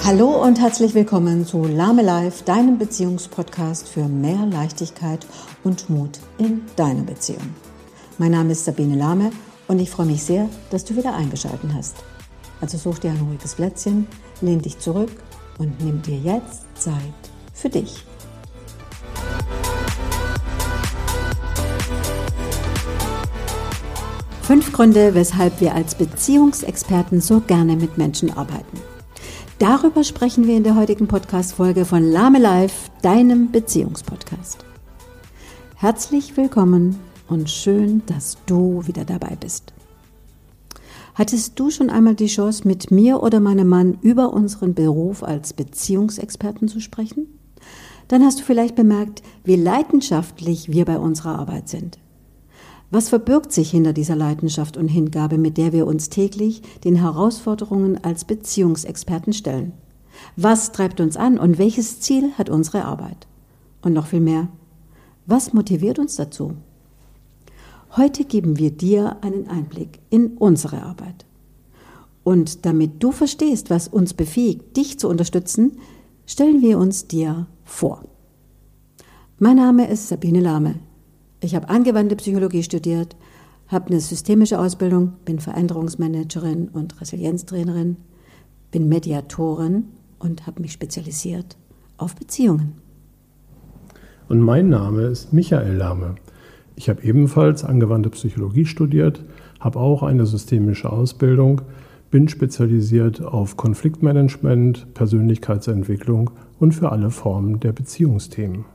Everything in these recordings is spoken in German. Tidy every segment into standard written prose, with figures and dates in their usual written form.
Hallo und herzlich willkommen zu Lahme Life, deinem Beziehungspodcast für mehr Leichtigkeit und Mut in deiner Beziehung. Mein Name ist Sabine Lahme und ich freue mich sehr, dass du wieder eingeschaltet hast. Also such dir ein ruhiges Plätzchen, lehn dich zurück und nimm dir jetzt Zeit für dich. Fünf Gründe, weshalb wir als Beziehungsexperten so gerne mit Menschen arbeiten. Darüber sprechen wir in der heutigen Podcast-Folge von Lahme Life, deinem Beziehungspodcast. Herzlich willkommen und schön, dass du wieder dabei bist. Hattest du schon einmal die Chance, mit mir oder meinem Mann über unseren Beruf als Beziehungsexperten zu sprechen? Dann hast du vielleicht bemerkt, wie leidenschaftlich wir bei unserer Arbeit sind. Was verbirgt sich hinter dieser Leidenschaft und Hingabe, mit der wir uns täglich den Herausforderungen als Beziehungsexperten stellen? Was treibt uns an und welches Ziel hat unsere Arbeit? Und noch viel mehr, was motiviert uns dazu? Heute geben wir dir einen Einblick in unsere Arbeit. Und damit du verstehst, was uns befähigt, dich zu unterstützen, stellen wir uns dir vor. Mein Name ist Sabine Lahme. Ich habe angewandte Psychologie studiert, habe eine systemische Ausbildung, bin Veränderungsmanagerin und Resilienztrainerin, bin Mediatorin und habe mich spezialisiert auf Beziehungen. Und mein Name ist Michael Lahme. Ich habe ebenfalls angewandte Psychologie studiert, habe auch eine systemische Ausbildung, bin spezialisiert auf Konfliktmanagement, Persönlichkeitsentwicklung und für alle Formen der Beziehungsthemen.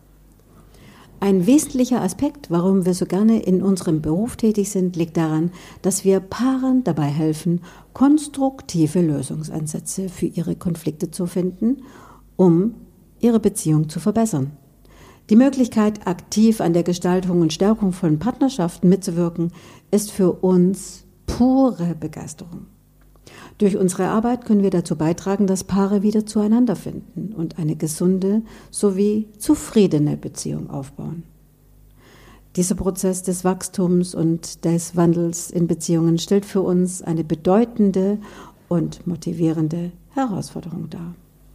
Ein wesentlicher Aspekt, warum wir so gerne in unserem Beruf tätig sind, liegt daran, dass wir Paaren dabei helfen, konstruktive Lösungsansätze für ihre Konflikte zu finden, um ihre Beziehung zu verbessern. Die Möglichkeit, aktiv an der Gestaltung und Stärkung von Partnerschaften mitzuwirken, ist für uns pure Begeisterung. Durch unsere Arbeit können wir dazu beitragen, dass Paare wieder zueinander finden und eine gesunde sowie zufriedene Beziehung aufbauen. Dieser Prozess des Wachstums und des Wandels in Beziehungen stellt für uns eine bedeutende und motivierende Herausforderung dar.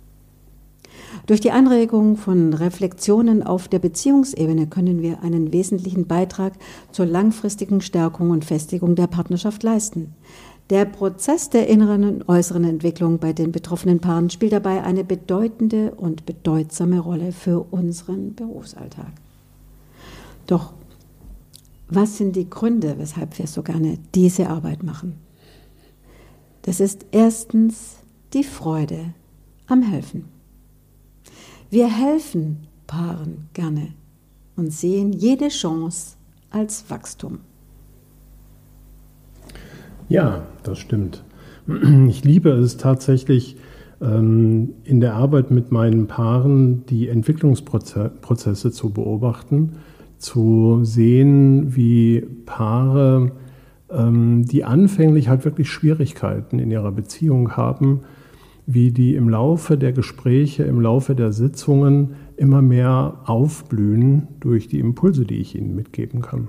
Durch die Anregung von Reflexionen auf der Beziehungsebene können wir einen wesentlichen Beitrag zur langfristigen Stärkung und Festigung der Partnerschaft leisten. Der Prozess der inneren und äußeren Entwicklung bei den betroffenen Paaren spielt dabei eine bedeutende und bedeutsame Rolle für unseren Berufsalltag. Doch was sind die Gründe, weshalb wir so gerne diese Arbeit machen? Das ist erstens die Freude am Helfen. Wir helfen Paaren gerne und sehen jede Chance als Wachstum. Ja, das stimmt. Ich liebe es tatsächlich, in der Arbeit mit meinen Paaren die Entwicklungsprozesse zu beobachten, zu sehen, wie Paare, die anfänglich halt wirklich Schwierigkeiten in ihrer Beziehung haben, wie die im Laufe der Gespräche, im Laufe der Sitzungen immer mehr aufblühen durch die Impulse, die ich ihnen mitgeben kann.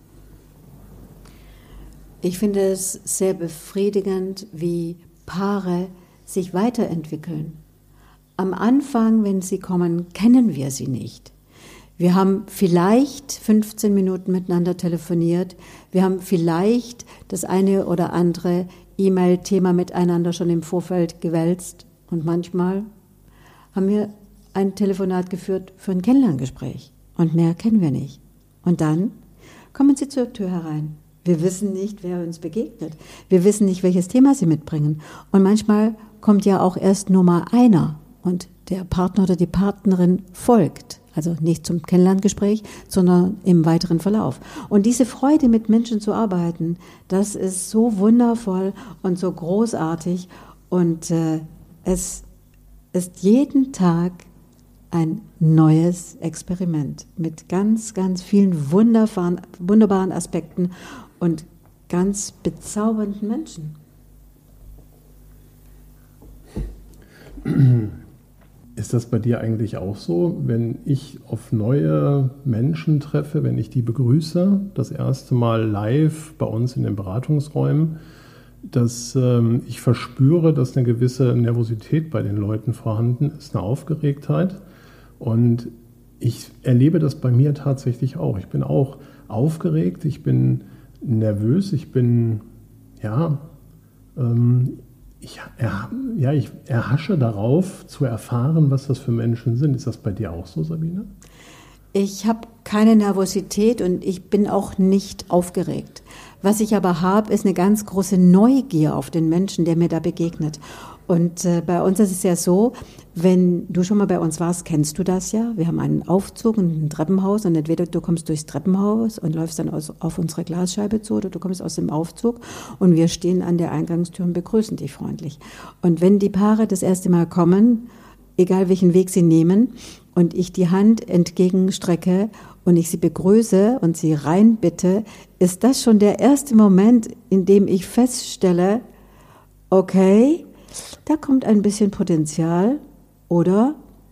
Ich finde es sehr befriedigend, wie Paare sich weiterentwickeln. Am Anfang, wenn sie kommen, kennen wir sie nicht. Wir haben vielleicht 15 Minuten miteinander telefoniert. Wir haben vielleicht das eine oder andere E-Mail-Thema miteinander schon im Vorfeld gewälzt. Und manchmal haben wir ein Telefonat geführt für ein Kennenlerngespräch. Und mehr kennen wir nicht. Und dann kommen sie zur Tür herein. Wir wissen nicht, wer uns begegnet. Wir wissen nicht, welches Thema sie mitbringen. Und manchmal kommt ja auch erst nur mal einer und der Partner oder die Partnerin folgt. Also nicht zum Kennenlerngespräch, sondern im weiteren Verlauf. Und diese Freude, mit Menschen zu arbeiten, das ist so wundervoll und so großartig. Und es ist jeden Tag ein neues Experiment mit ganz, ganz vielen wunderbaren Aspekten und ganz bezaubernden Menschen. Ist das bei dir eigentlich auch so, wenn ich auf neue Menschen treffe, wenn ich die begrüße, das erste Mal live bei uns in den Beratungsräumen, dass ich verspüre, dass eine gewisse Nervosität bei den Leuten vorhanden ist, eine Aufgeregtheit. Und ich erlebe das bei mir tatsächlich auch. Ich bin auch aufgeregt, ich bin nervös, ich bin, ich erhasche darauf, zu erfahren, was das für Menschen sind. Ist das bei dir auch so, Sabine? Ich habe keine Nervosität und ich bin auch nicht aufgeregt. Was ich aber habe, ist eine ganz große Neugier auf den Menschen, der mir da begegnet. Und bei uns ist es ja so, wenn du schon mal bei uns warst, kennst du das ja. Wir haben einen Aufzug und ein Treppenhaus und entweder du kommst durchs Treppenhaus und läufst dann auf unsere Glasscheibe zu oder du kommst aus dem Aufzug und wir stehen an der Eingangstür und begrüßen dich freundlich. Und wenn die Paare das erste Mal kommen, egal welchen Weg sie nehmen, und ich die Hand entgegenstrecke und ich sie begrüße und sie reinbitte, ist das schon der erste Moment, in dem ich feststelle, okay, da kommt ein bisschen Potenzial oder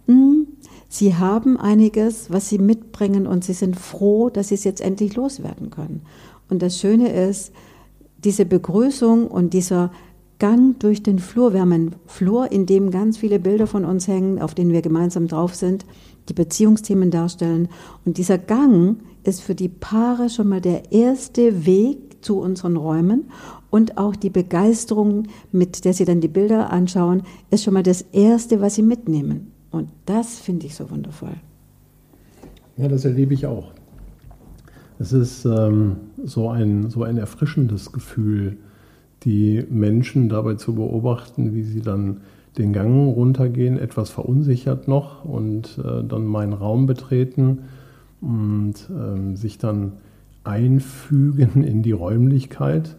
sie haben einiges, was sie mitbringen und sie sind froh, dass sie es jetzt endlich loswerden können. Und das Schöne ist, diese Begrüßung und dieser Gang durch den Flur. Wir haben einen Flur, in dem ganz viele Bilder von uns hängen, auf denen wir gemeinsam drauf sind, die Beziehungsthemen darstellen. Und dieser Gang ist für die Paare schon mal der erste Weg zu unseren Räumen und auch die Begeisterung, mit der sie dann die Bilder anschauen, ist schon mal das Erste, was sie mitnehmen. Und das finde ich so wundervoll. Ja, das erlebe ich auch. Es ist so ein erfrischendes Gefühl, die Menschen dabei zu beobachten, wie sie dann den Gang runtergehen, etwas verunsichert noch und dann meinen Raum betreten und sich dann einfügen in die Räumlichkeit.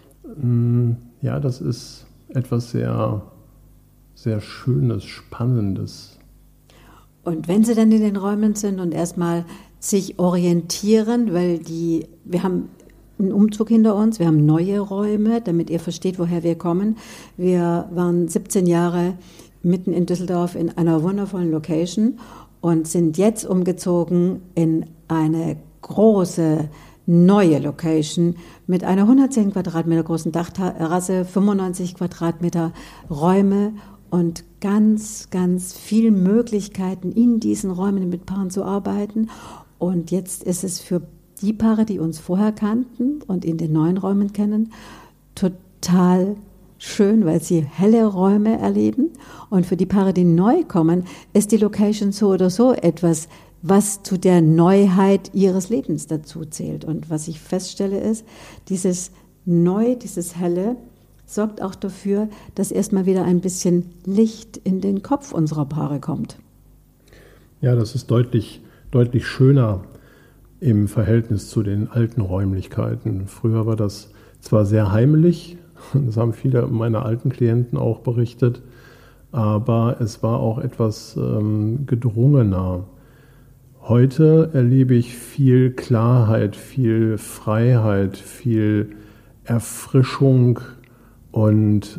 Ja, das ist etwas sehr, sehr Schönes, Spannendes. Und wenn sie dann in den Räumen sind und erstmal sich orientieren, weil wir haben einen Umzug hinter uns, wir haben neue Räume, damit ihr versteht, woher wir kommen. Wir waren 17 Jahre mitten in Düsseldorf in einer wundervollen Location und sind jetzt umgezogen in eine große neue Location mit einer 110 Quadratmeter großen Dachterrasse, 95 Quadratmeter Räume und ganz, ganz viel Möglichkeiten, in diesen Räumen mit Paaren zu arbeiten. Und jetzt ist es für die Paare, die uns vorher kannten und in den neuen Räumen kennen, total schön, weil sie helle Räume erleben. Und für die Paare, die neu kommen, ist die Location so oder so etwas, was zu der Neuheit ihres Lebens dazu zählt. Und was ich feststelle ist, dieses Neu, dieses Helle, sorgt auch dafür, dass erstmal wieder ein bisschen Licht in den Kopf unserer Paare kommt. Ja, das ist deutlich, deutlich schöner im Verhältnis zu den alten Räumlichkeiten. Früher war das zwar sehr heimelig, das haben viele meiner alten Klienten auch berichtet, aber es war auch etwas gedrungener. Heute erlebe ich viel Klarheit, viel Freiheit, viel Erfrischung und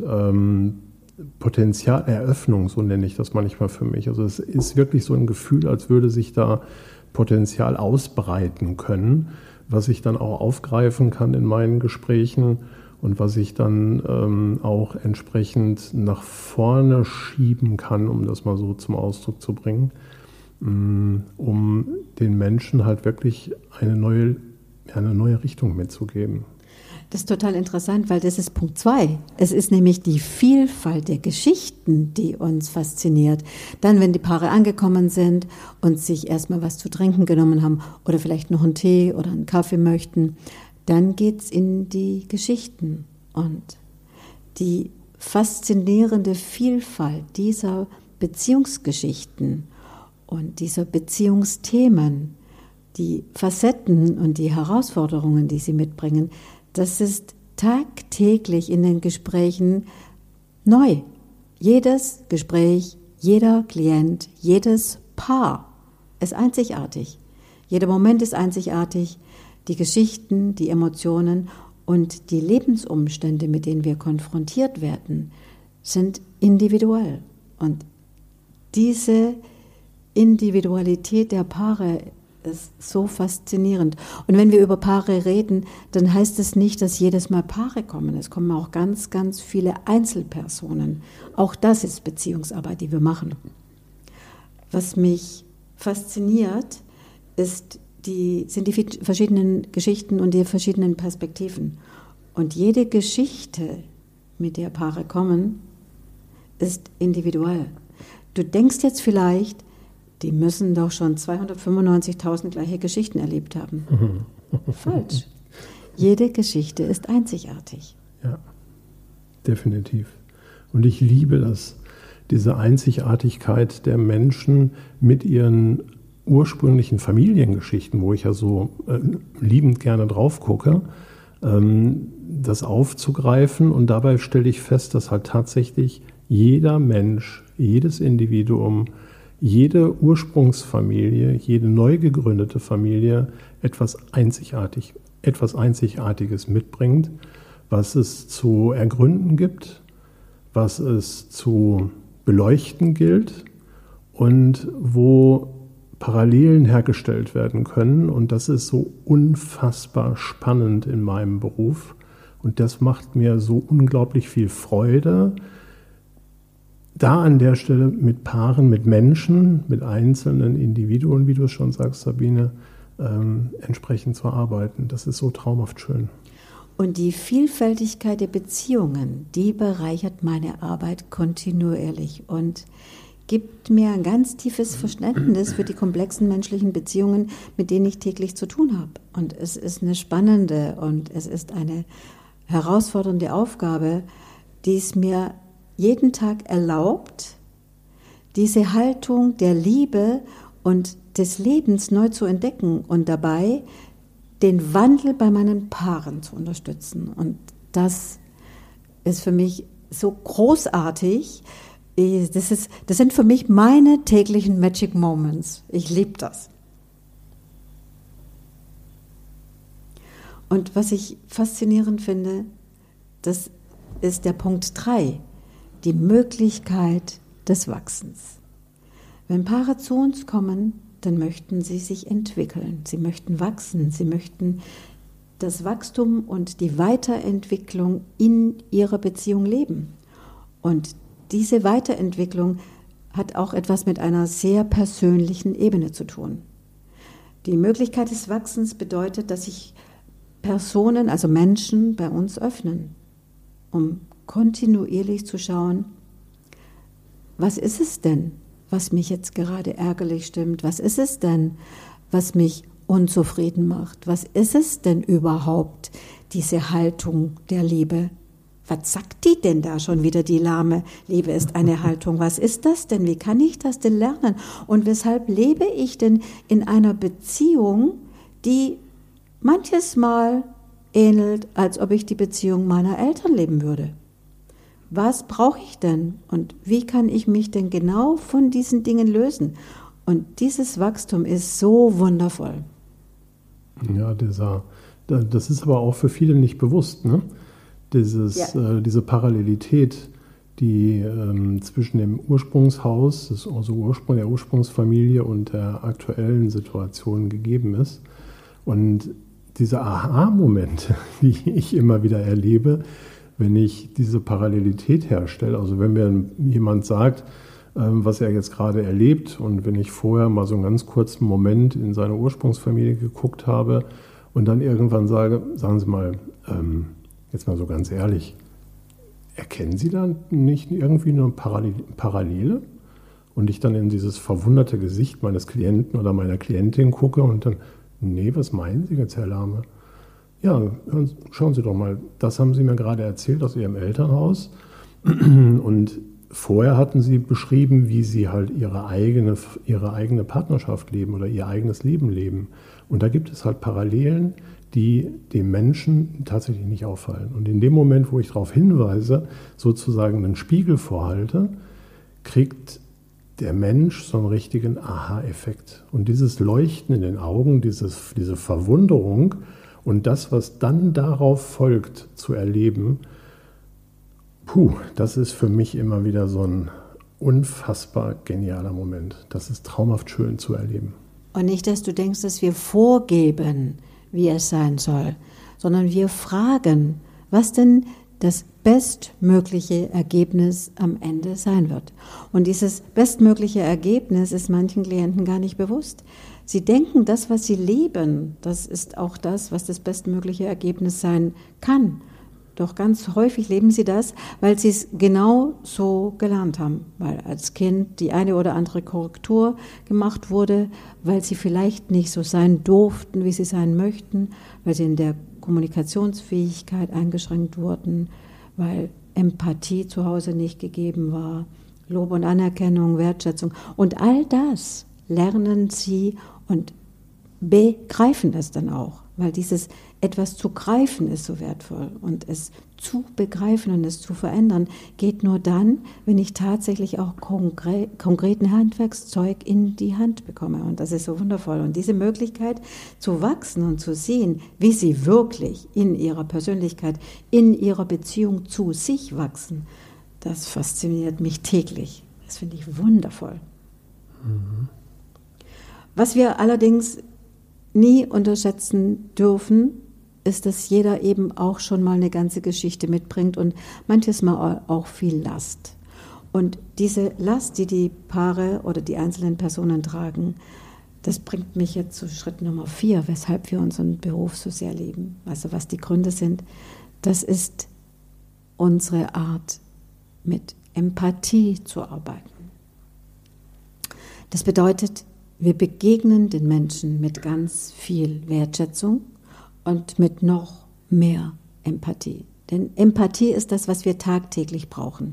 Potenzialeröffnung, so nenne ich das manchmal für mich. Also es ist wirklich so ein Gefühl, als würde sich da Potenzial ausbreiten können, was ich dann auch aufgreifen kann in meinen Gesprächen und was ich dann auch entsprechend nach vorne schieben kann, um das mal so zum Ausdruck zu bringen, um den Menschen halt wirklich eine neue Richtung mitzugeben. Das ist total interessant, weil das ist Punkt 2. Es ist nämlich die Vielfalt der Geschichten, die uns fasziniert. Dann, wenn die Paare angekommen sind und sich erstmal was zu trinken genommen haben oder vielleicht noch einen Tee oder einen Kaffee möchten, dann geht's in die Geschichten. Und die faszinierende Vielfalt dieser Beziehungsgeschichten und dieser Beziehungsthemen, die Facetten und die Herausforderungen, die sie mitbringen, das ist tagtäglich in den Gesprächen neu. Jedes Gespräch, jeder Klient, jedes Paar ist einzigartig. Jeder Moment ist einzigartig. Die Geschichten, die Emotionen und die Lebensumstände, mit denen wir konfrontiert werden, sind individuell. Und diese Individualität der Paare ist so faszinierend. Und wenn wir über Paare reden, dann heißt es nicht, dass jedes Mal Paare kommen. Es kommen auch ganz, ganz viele Einzelpersonen. Auch das ist Beziehungsarbeit, die wir machen. Was mich fasziniert, sind die verschiedenen Geschichten und die verschiedenen Perspektiven. Und jede Geschichte, mit der Paare kommen, ist individuell. Du denkst jetzt vielleicht, die müssen doch schon 295.000 gleiche Geschichten erlebt haben. Falsch. Jede Geschichte ist einzigartig. Ja, definitiv. Und ich liebe das, diese Einzigartigkeit der Menschen mit ihren ursprünglichen Familiengeschichten, wo ich ja so liebend gerne drauf gucke, das aufzugreifen. Und dabei stelle ich fest, dass halt tatsächlich jeder Mensch, jedes Individuum, jede Ursprungsfamilie, jede neu gegründete Familie etwas Einzigartiges mitbringt, was es zu ergründen gibt, was es zu beleuchten gilt und wo Parallelen hergestellt werden können. Und das ist so unfassbar spannend in meinem Beruf. Und das macht mir so unglaublich viel Freude, da an der Stelle mit Paaren, mit Menschen, mit einzelnen Individuen, wie du es schon sagst, Sabine, entsprechend zu arbeiten. Das ist so traumhaft schön. Und die Vielfältigkeit der Beziehungen, die bereichert meine Arbeit kontinuierlich und gibt mir ein ganz tiefes Verständnis für die komplexen menschlichen Beziehungen, mit denen ich täglich zu tun habe. Und es ist eine spannende und es ist eine herausfordernde Aufgabe, die es mir jeden Tag erlaubt, diese Haltung der Liebe und des Lebens neu zu entdecken und dabei den Wandel bei meinen Paaren zu unterstützen. Und das ist für mich so großartig. Das sind für mich meine täglichen Magic Moments. Ich liebe das. Und was ich faszinierend finde, das ist der Punkt 3. Die Möglichkeit des Wachsens. Wenn Paare zu uns kommen, dann möchten sie sich entwickeln, sie möchten wachsen, sie möchten das Wachstum und die Weiterentwicklung in ihrer Beziehung leben. Und diese Weiterentwicklung hat auch etwas mit einer sehr persönlichen Ebene zu tun. Die Möglichkeit des Wachsens bedeutet, dass sich Personen, also Menschen bei uns öffnen, um kontinuierlich zu schauen, was ist es denn, was mich jetzt gerade ärgerlich stimmt? Was ist es denn, was mich unzufrieden macht? Was ist es denn überhaupt, diese Haltung der Liebe? Was sagt die denn da schon wieder, die Lahme? Liebe ist eine Haltung. Was ist das denn? Wie kann ich das denn lernen? Und weshalb lebe ich denn in einer Beziehung, die manches Mal ähnelt, als ob ich die Beziehung meiner Eltern leben würde? Was brauche ich denn und wie kann ich mich denn genau von diesen Dingen lösen? Und dieses Wachstum ist so wundervoll. Ja, das ist aber auch für viele nicht bewusst, ne? Diese Parallelität, die zwischen dem Ursprungshaus, also der Ursprungsfamilie und der aktuellen Situation gegeben ist. Und diese Aha-Momente, die ich immer wieder erlebe, wenn ich diese Parallelität herstelle, also wenn mir jemand sagt, was er jetzt gerade erlebt und wenn ich vorher mal so einen ganz kurzen Moment in seine Ursprungsfamilie geguckt habe und dann irgendwann sage, sagen Sie mal, jetzt mal so ganz ehrlich, erkennen Sie da nicht irgendwie eine Parallele? Und ich dann in dieses verwunderte Gesicht meines Klienten oder meiner Klientin gucke und dann, nee, was meinen Sie jetzt, Herr Lahme? Ja, schauen Sie doch mal, das haben Sie mir gerade erzählt aus Ihrem Elternhaus. Und vorher hatten Sie beschrieben, wie Sie halt Ihre eigene Partnerschaft leben oder Ihr eigenes Leben leben. Und da gibt es halt Parallelen, die dem Menschen tatsächlich nicht auffallen. Und in dem Moment, wo ich darauf hinweise, sozusagen einen Spiegel vorhalte, kriegt der Mensch so einen richtigen Aha-Effekt. Und dieses Leuchten in den Augen, diese Verwunderung und das, was dann darauf folgt, zu erleben, das ist für mich immer wieder so ein unfassbar genialer Moment. Das ist traumhaft schön zu erleben. Und nicht, dass du denkst, dass wir vorgeben, wie es sein soll, sondern wir fragen, was denn das bestmögliche Ergebnis am Ende sein wird. Und dieses bestmögliche Ergebnis ist manchen Klienten gar nicht bewusst. Sie denken, das, was sie leben, das ist auch das, was das bestmögliche Ergebnis sein kann. Doch ganz häufig leben sie das, weil sie es genau so gelernt haben, weil als Kind die eine oder andere Korrektur gemacht wurde, weil sie vielleicht nicht so sein durften, wie sie sein möchten, weil sie in der Kommunikationsfähigkeit eingeschränkt wurden, weil Empathie zu Hause nicht gegeben war, Lob und Anerkennung, Wertschätzung. Und all das lernen sie und begreifen es dann auch, weil dieses etwas zu greifen ist so wertvoll und es zu begreifen und es zu verändern geht nur dann, wenn ich tatsächlich auch konkreten Handwerkszeug in die Hand bekomme und das ist so wundervoll und diese Möglichkeit zu wachsen und zu sehen, wie sie wirklich in ihrer Persönlichkeit, in ihrer Beziehung zu sich wachsen, das fasziniert mich täglich. Das finde ich wundervoll. Mhm. Was wir allerdings nie unterschätzen dürfen, ist, dass jeder eben auch schon mal eine ganze Geschichte mitbringt und manches Mal auch viel Last. Und diese Last, die die Paare oder die einzelnen Personen tragen, das bringt mich jetzt zu Schritt Nummer 4, weshalb wir unseren Beruf so sehr lieben. Also was die Gründe sind, das ist unsere Art, mit Empathie zu arbeiten. Das bedeutet, wir begegnen den Menschen mit ganz viel Wertschätzung und mit noch mehr Empathie. Denn Empathie ist das, was wir tagtäglich brauchen.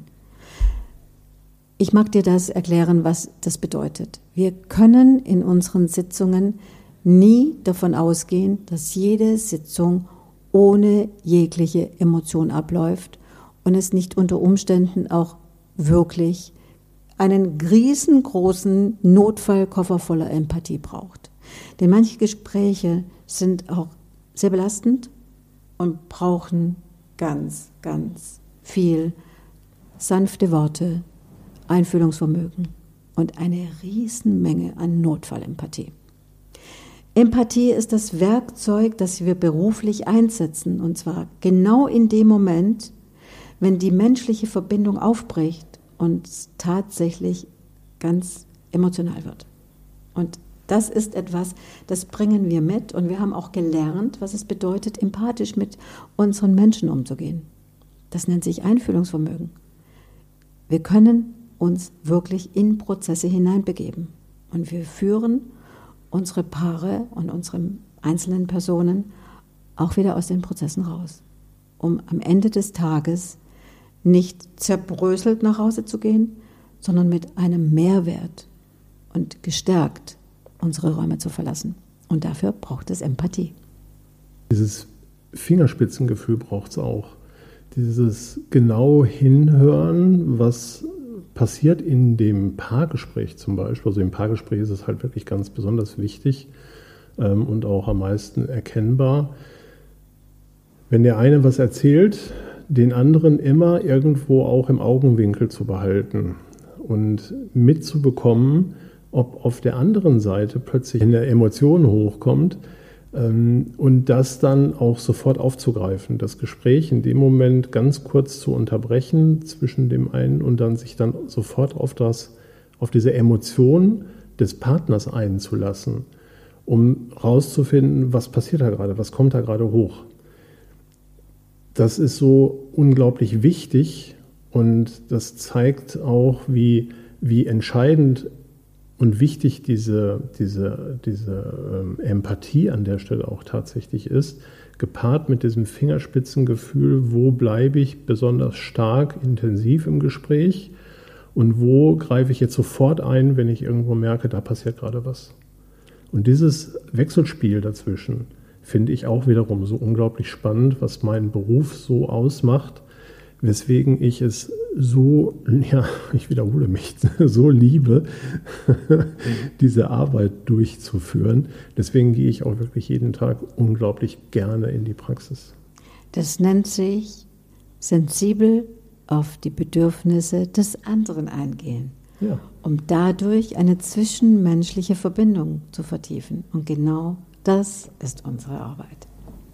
Ich mag dir das erklären, was das bedeutet. Wir können in unseren Sitzungen nie davon ausgehen, dass jede Sitzung ohne jegliche Emotion abläuft und es nicht unter Umständen auch wirklich einen riesengroßen Notfallkoffer voller Empathie braucht. Denn manche Gespräche sind auch sehr belastend und brauchen ganz, ganz viel sanfte Worte, Einfühlungsvermögen und eine Riesenmenge an Notfallempathie. Empathie ist das Werkzeug, das wir beruflich einsetzen, und zwar genau in dem Moment, wenn die menschliche Verbindung aufbricht und tatsächlich ganz emotional wird. Und das ist etwas, das bringen wir mit und wir haben auch gelernt, was es bedeutet, empathisch mit unseren Menschen umzugehen. Das nennt sich Einfühlungsvermögen. Wir können uns wirklich in Prozesse hineinbegeben und wir führen unsere Paare und unsere einzelnen Personen auch wieder aus den Prozessen raus, um am Ende des Tages nicht zerbröselt nach Hause zu gehen, sondern mit einem Mehrwert und gestärkt unsere Räume zu verlassen. Und dafür braucht es Empathie. Dieses Fingerspitzengefühl braucht es auch. Dieses genau hinhören, was passiert in dem Paargespräch zum Beispiel. Also im Paargespräch ist es halt wirklich ganz besonders wichtig und auch am meisten erkennbar. Wenn der eine was erzählt, den anderen immer irgendwo auch im Augenwinkel zu behalten und mitzubekommen, ob auf der anderen Seite plötzlich eine Emotion hochkommt und das dann auch sofort aufzugreifen, das Gespräch in dem Moment ganz kurz zu unterbrechen zwischen dem einen und dann sich dann sofort auf diese Emotion des Partners einzulassen, um rauszufinden, was passiert da gerade, was kommt da gerade hoch. Das ist so unglaublich wichtig und das zeigt auch, wie entscheidend und wichtig diese Empathie an der Stelle auch tatsächlich ist, gepaart mit diesem Fingerspitzengefühl, wo bleibe ich besonders stark, intensiv im Gespräch und wo greife ich jetzt sofort ein, wenn ich irgendwo merke, da passiert gerade was. Und dieses Wechselspiel dazwischen finde ich auch wiederum so unglaublich spannend, was meinen Beruf so ausmacht, weswegen ich es so, ja, ich wiederhole mich, so liebe, diese Arbeit durchzuführen. Deswegen gehe ich auch wirklich jeden Tag unglaublich gerne in die Praxis. Das nennt sich sensibel auf die Bedürfnisse des anderen eingehen. Ja. um dadurch eine zwischenmenschliche Verbindung zu vertiefen. Und genau das ist unsere Arbeit.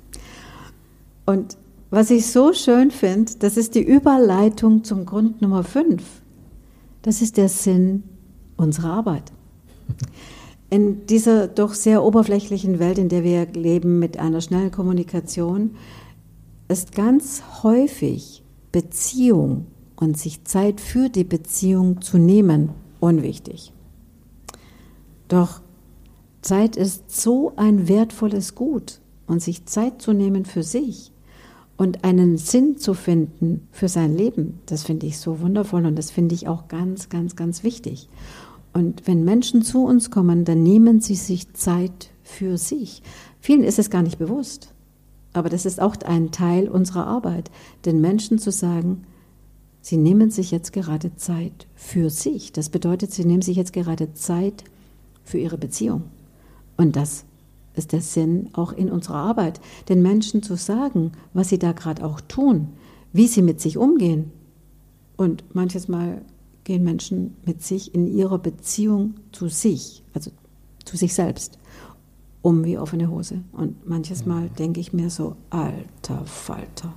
Und was ich so schön finde, das ist die Überleitung zum Grund Nummer 5. Das ist der Sinn unserer Arbeit. In dieser doch sehr oberflächlichen Welt, in der wir leben, mit einer schnellen Kommunikation, ist ganz häufig Beziehung und sich Zeit für die Beziehung zu nehmen unwichtig. Doch Zeit ist so ein wertvolles Gut und sich Zeit zu nehmen für sich und einen Sinn zu finden für sein Leben, das finde ich so wundervoll und das finde ich auch ganz, ganz, ganz wichtig. Und wenn Menschen zu uns kommen, dann nehmen sie sich Zeit für sich. Vielen ist es gar nicht bewusst, aber das ist auch ein Teil unserer Arbeit, den Menschen zu sagen, sie nehmen sich jetzt gerade Zeit für sich. Das bedeutet, sie nehmen sich jetzt gerade Zeit für ihre Beziehung. Und das ist der Sinn auch in unserer Arbeit, den Menschen zu sagen, was sie da gerade auch tun, wie sie mit sich umgehen. Und manches Mal gehen Menschen mit sich in ihrer Beziehung zu sich, also zu sich selbst, um wie offene Hose. Und manches Mal denke ich mir so, alter Falter,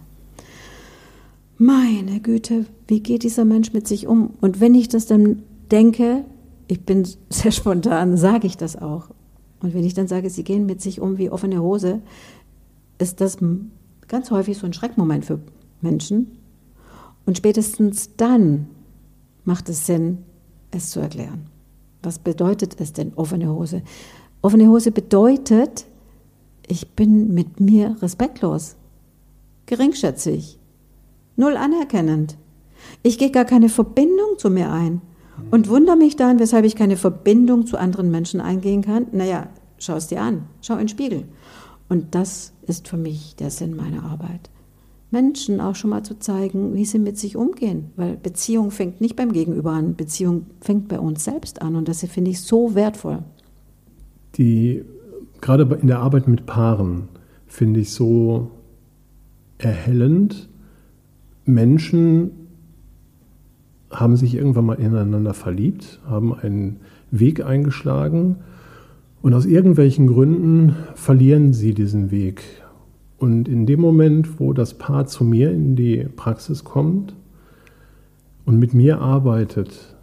meine Güte, wie geht dieser Mensch mit sich um? Und wenn ich das dann denke, ich bin sehr spontan, sage ich das auch. Und wenn ich dann sage, sie gehen mit sich um wie offene Hose, ist das ganz häufig so ein Schreckmoment für Menschen. Und spätestens dann macht es Sinn, es zu erklären. Was bedeutet es denn, offene Hose? Offene Hose bedeutet, ich bin mit mir respektlos, geringschätzig, null anerkennend. Ich gehe gar keine Verbindung zu mir ein und wundere mich dann, weshalb ich keine Verbindung zu anderen Menschen eingehen kann. Naja, schau es dir an, schau in den Spiegel. Und das ist für mich der Sinn meiner Arbeit. Menschen auch schon mal zu zeigen, wie sie mit sich umgehen. Weil Beziehung fängt nicht beim Gegenüber an, Beziehung fängt bei uns selbst an. Und das finde ich so wertvoll. Gerade in der Arbeit mit Paaren finde ich so erhellend. Menschen haben sich irgendwann mal ineinander verliebt, haben einen Weg eingeschlagen und aus irgendwelchen Gründen verlieren sie diesen Weg. Und in dem Moment, wo das Paar zu mir in die Praxis kommt und mit mir arbeitet,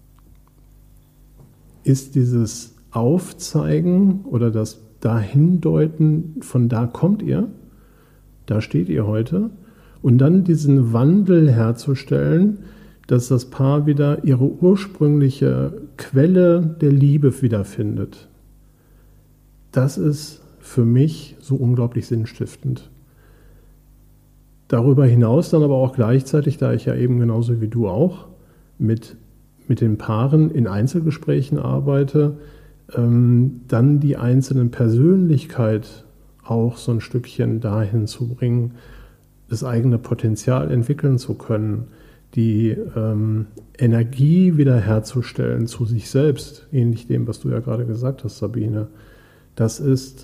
ist dieses Aufzeigen oder das Dahindeuten, von da kommt ihr, da steht ihr heute, und dann diesen Wandel herzustellen, dass das Paar wieder ihre ursprüngliche Quelle der Liebe wiederfindet. Das ist für mich so unglaublich sinnstiftend. Darüber hinaus dann aber auch gleichzeitig, da ich ja eben genauso wie du auch mit den Paaren in Einzelgesprächen arbeite, dann die einzelnen Persönlichkeit auch so ein Stückchen dahin zu bringen, das eigene Potenzial entwickeln zu können, die Energie wiederherzustellen zu sich selbst, ähnlich dem, was du ja gerade gesagt hast, Sabine. Das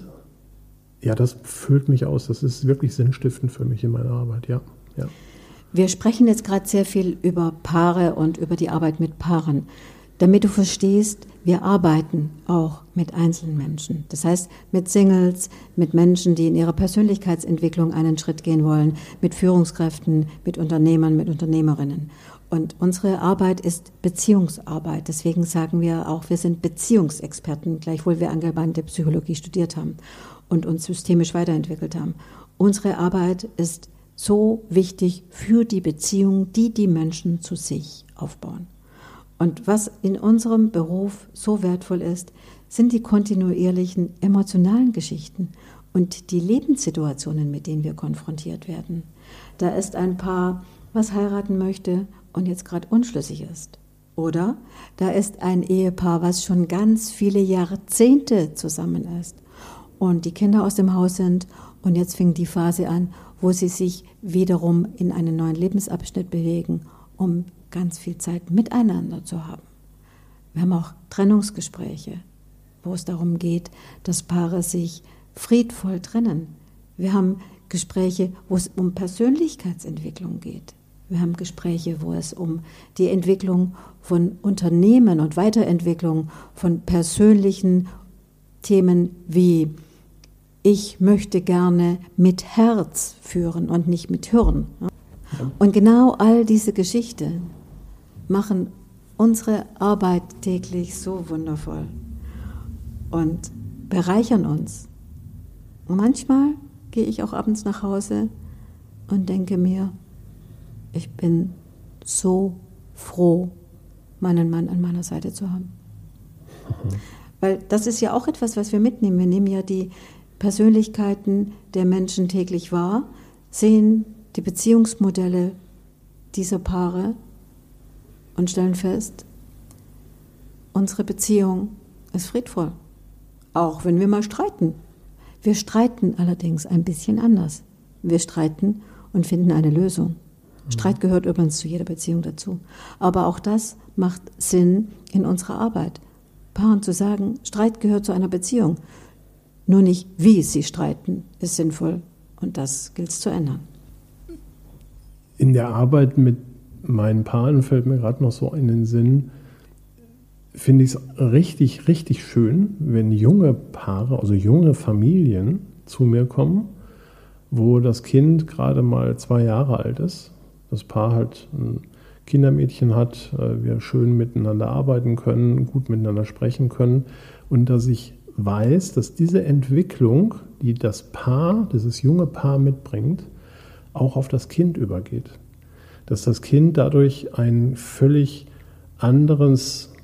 füllt mich aus. Das ist wirklich sinnstiftend für mich in meiner Arbeit, ja. Wir sprechen jetzt gerade sehr viel über Paare und über die Arbeit mit Paaren. Damit du verstehst, wir arbeiten auch mit einzelnen Menschen. Das heißt, mit Singles, mit Menschen, die in ihrer Persönlichkeitsentwicklung einen Schritt gehen wollen, mit Führungskräften, mit Unternehmern, mit Unternehmerinnen. Und unsere Arbeit ist Beziehungsarbeit. Deswegen sagen wir auch, wir sind Beziehungsexperten, gleichwohl wir angewandte Psychologie studiert haben und uns systemisch weiterentwickelt haben. Unsere Arbeit ist so wichtig für die Beziehung, die Menschen zu sich aufbauen. Und was in unserem Beruf so wertvoll ist, sind die kontinuierlichen emotionalen Geschichten und die Lebenssituationen, mit denen wir konfrontiert werden. Da ist ein Paar, was heiraten möchte und jetzt gerade unschlüssig ist. Oder da ist ein Ehepaar, was schon ganz viele Jahrzehnte zusammen ist und die Kinder aus dem Haus sind und jetzt fängt die Phase an, wo sie sich wiederum in einen neuen Lebensabschnitt bewegen, um ganz viel Zeit miteinander zu haben. Wir haben auch Trennungsgespräche, wo es darum geht, dass Paare sich friedvoll trennen. Wir haben Gespräche, wo es um Persönlichkeitsentwicklung geht. Wir haben Gespräche, wo es um die Entwicklung von Unternehmen und Weiterentwicklung von persönlichen Themen wie ich möchte gerne mit Herz führen und nicht mit Hirn. Und genau all diese Geschichten machen unsere Arbeit täglich so wundervoll und bereichern uns. Und manchmal gehe ich auch abends nach Hause und denke mir, ich bin so froh, meinen Mann an meiner Seite zu haben. Weil das ist ja auch etwas, was wir mitnehmen. Wir nehmen ja die Persönlichkeiten der Menschen täglich wahr, sehen die Beziehungsmodelle dieser Paare und stellen fest, unsere Beziehung ist friedvoll. Auch wenn wir mal streiten. Wir streiten allerdings ein bisschen anders. Wir streiten und finden eine Lösung. Streit gehört übrigens zu jeder Beziehung dazu. Aber auch das macht Sinn in unserer Arbeit. Paaren zu sagen, Streit gehört zu einer Beziehung. Nur nicht, wie sie streiten, ist sinnvoll. Und das gilt es zu ändern. In der Arbeit mit meinen Paaren fällt mir gerade noch so in den Sinn, finde ich es richtig, richtig schön, wenn junge Paare, also junge Familien zu mir kommen, wo das Kind gerade mal 2 Jahre alt ist, das Paar halt ein Kindermädchen hat, wir schön miteinander arbeiten können, gut miteinander sprechen können und dass ich weiß, dass diese Entwicklung, die das Paar, dieses junge Paar mitbringt, auch auf das Kind übergeht. Dass das Kind dadurch ein völlig anderes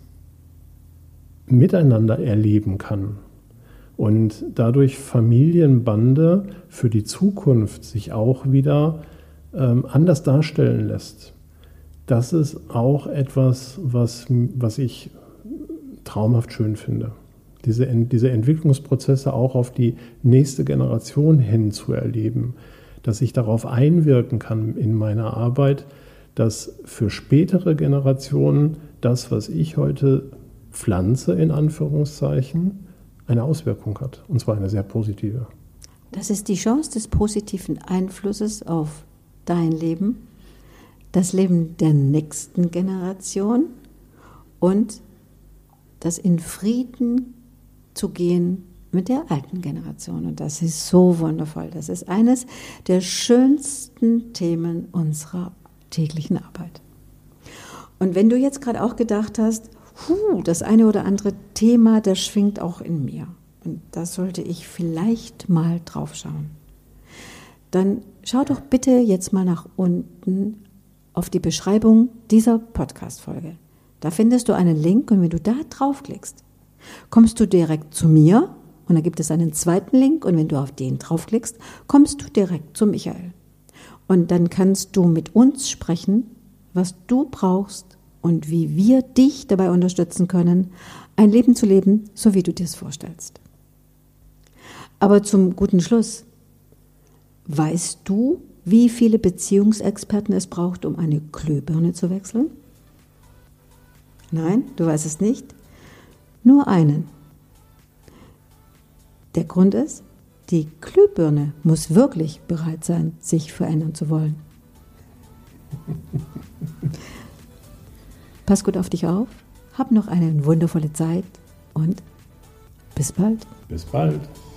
Miteinander erleben kann und dadurch Familienbande für die Zukunft sich auch wieder anders darstellen lässt. Das ist auch etwas, was ich traumhaft schön finde. Diese Entwicklungsprozesse auch auf die nächste Generation hin zu erleben, dass ich darauf einwirken kann in meiner Arbeit, dass für spätere Generationen das, was ich heute pflanze, in Anführungszeichen, eine Auswirkung hat, und zwar eine sehr positive. Das ist die Chance des positiven Einflusses auf dein Leben, das Leben der nächsten Generation und das in Frieden zu gehen mit der alten Generation. Und das ist so wundervoll. Das ist eines der schönsten Themen unserer täglichen Arbeit. Und wenn du jetzt gerade auch gedacht hast, das eine oder andere Thema, das schwingt auch in mir. Und da sollte ich vielleicht mal drauf schauen. Dann schau doch bitte jetzt mal nach unten auf die Beschreibung dieser Podcast-Folge. Da findest du einen Link und wenn du da draufklickst, kommst du direkt zu mir und da gibt es einen zweiten Link und wenn du auf den draufklickst, kommst du direkt zu Michael. Und dann kannst du mit uns sprechen, was du brauchst und wie wir dich dabei unterstützen können, ein Leben zu leben, so wie du dir es vorstellst. Aber zum guten Schluss, weißt du, wie viele Beziehungsexperten es braucht, um eine Glühbirne zu wechseln? Nein, du weißt es nicht? Nur einen. Der Grund ist, die Glühbirne muss wirklich bereit sein, sich verändern zu wollen. Pass gut auf dich auf, hab noch eine wundervolle Zeit und bis bald. Bis bald.